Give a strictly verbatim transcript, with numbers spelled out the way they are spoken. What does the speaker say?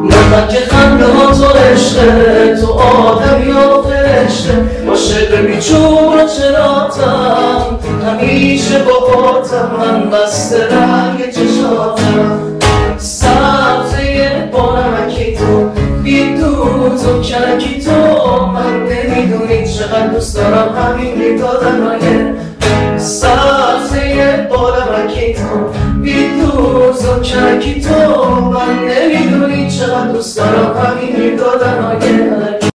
من که خنده ها تو عشقه، تو آدم یا فرشته، عاشق بیچون و چراتم، همیشه با خودم من بسته رنگ چشاتم. سبزه با نمکی تو، بی دوز و کنکی تو، من نمیدونی چقدر دوست دارم همین نگاهنای سبزه با نمکی تو، بی دوز و کنکی تو، من نمیدونی چقدر دوست دارم همین نگاهنای